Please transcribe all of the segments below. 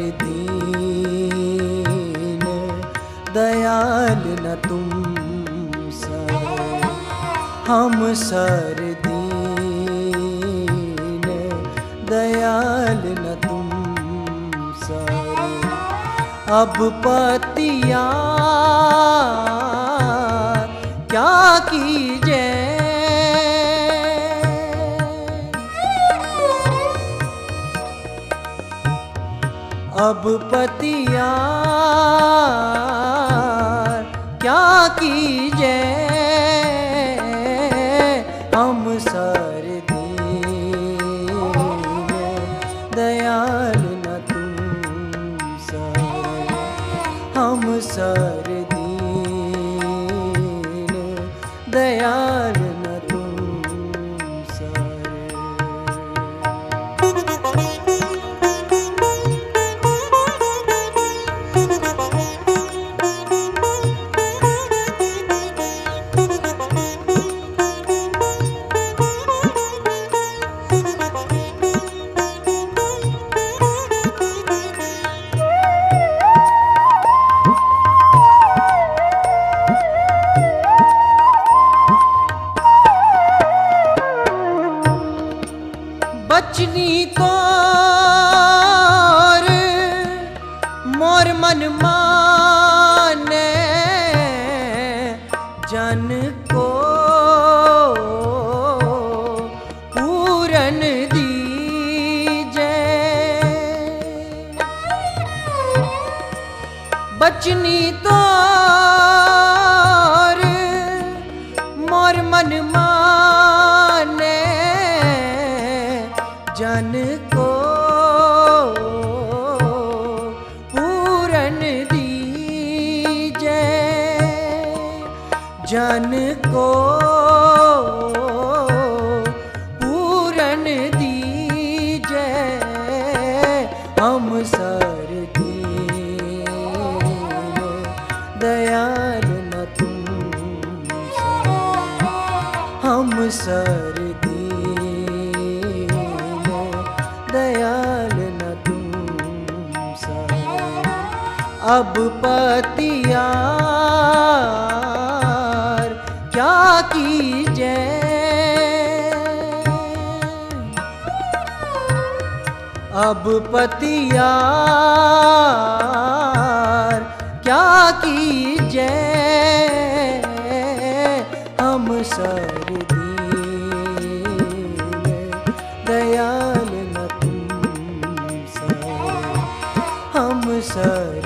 दीन दयाल न तुम सर, हम सर दीन दयाल न तुम सर। अब पतिया क्या कीजे, अब पतिया क्या कीजे, हम सर दीन दयाल न तुम सर, हम सर दीन दयाल न तुम सर। बचनी तोर मोर मन माने, जन को पूरन दीजे। बचनी तोर मोर मन माने, जन को पूरन दीजे, जन को पूरन दीजे, हम सर दीन दयाल न तुम सर, हम सर दयाल न तुम सर। अब पतिया क्या कीजे, अब पतिया क्या कीजे, हम सर दीन दयाल न हम सर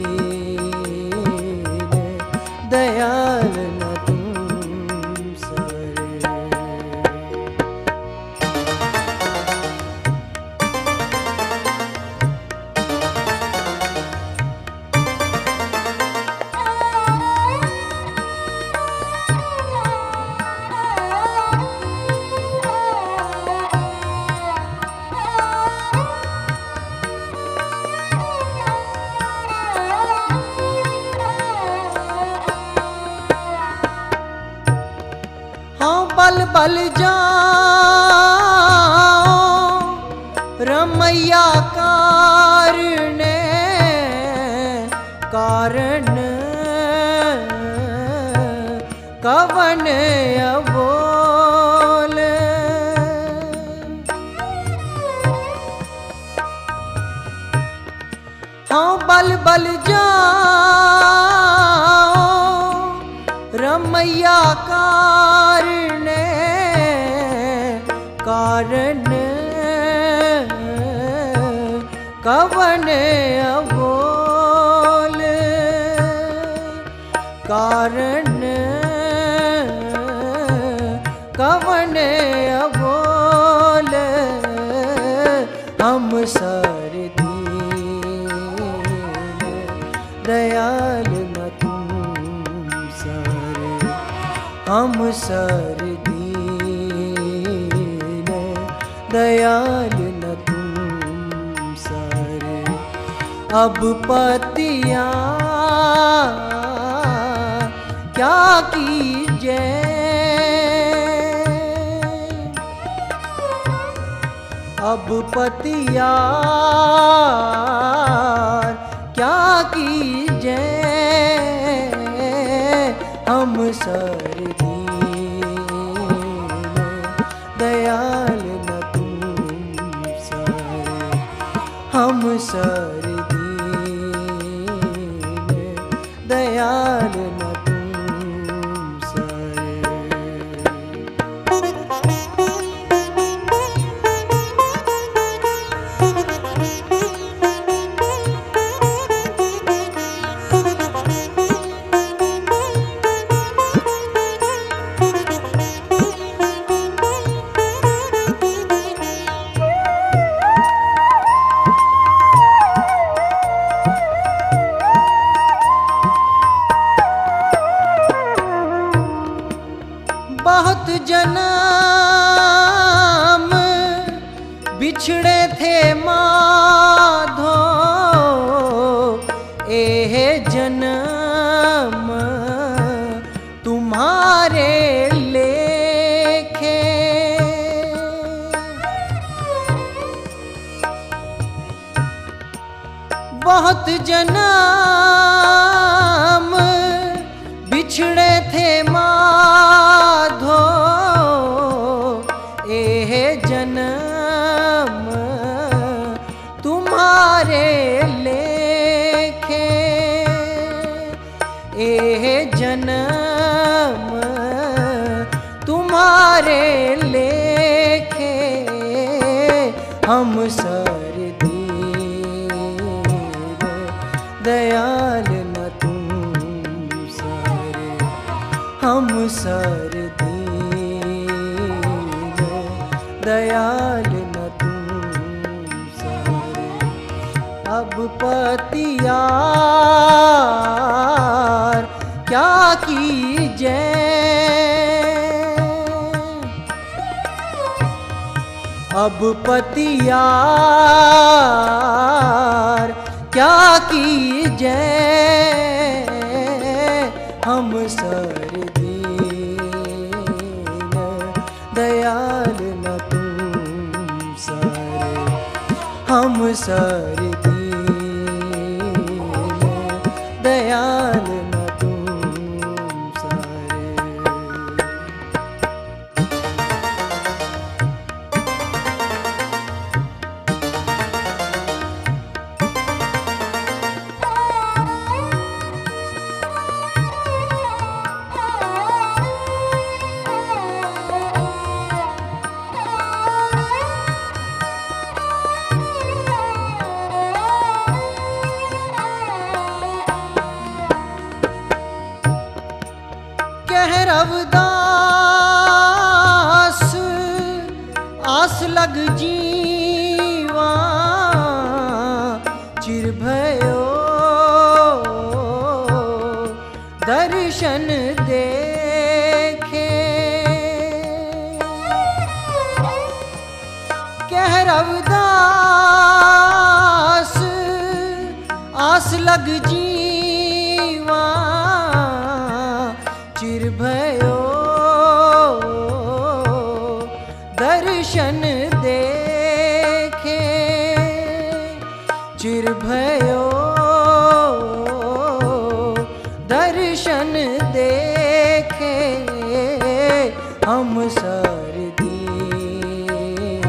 दीन दयाल न तुम सर। हाँ बल बल जाओ रमैया कारणे, कारण कवन अबोल। हाँ बल बल जाओ रमैया कारणे, कारण कवन अबोल, कारण कवन अबोल, हम सर दीन दयाल न तुम सर, हम सर दीन दयाल न तुम सर। अब पतिया क्या कीजे, अब पतिया सर दीन, दयाल न तुम सर, हम सर दीन, दयाल न तुम सर। बहुत जन्म बिछड़े थे माधो, एह जन्म तुम्हारे लेखे। बहुत जन्म बिछड़े थे माधो, एह जन्म तुम्हारे लेखे। एह जन्म तुम्हारे लेखे, हम सर दीन, दयाल न तुम सर, हम सर दीन, दयाल न तुम सर। अब पतियार क्या कीजे, अब पतियार क्या कीजे, हम सर दीन, दयाल न तुम सर, हम सर दीन, दयाल न तुम सर। कह रविदास आस लग जीवा, चिर भयो दर्शन देखे। कह रविदास आस लग जीवा, चिर भयो दर्शन देखे। चिर भयो दर्शन देखे, हम सर दीन,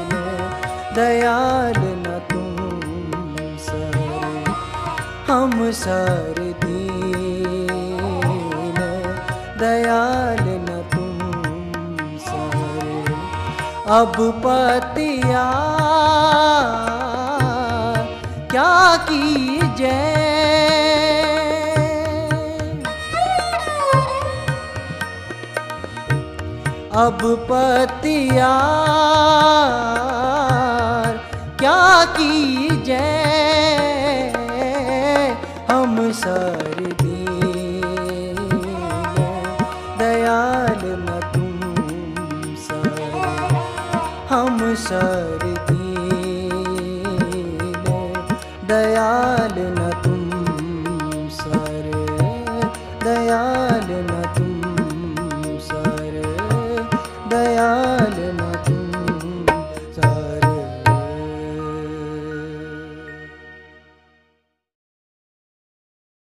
दयाल न तुम सर, हम सर दीन, दयाल न तुम सर। अब पतियार क्या कीजे, अब पतियार क्या कीजे, हम सर दीन, दयाल न तुम सर, हम सर दीन, दयाल न तुम सर, दयाल न तुम सर, दयाल न तुम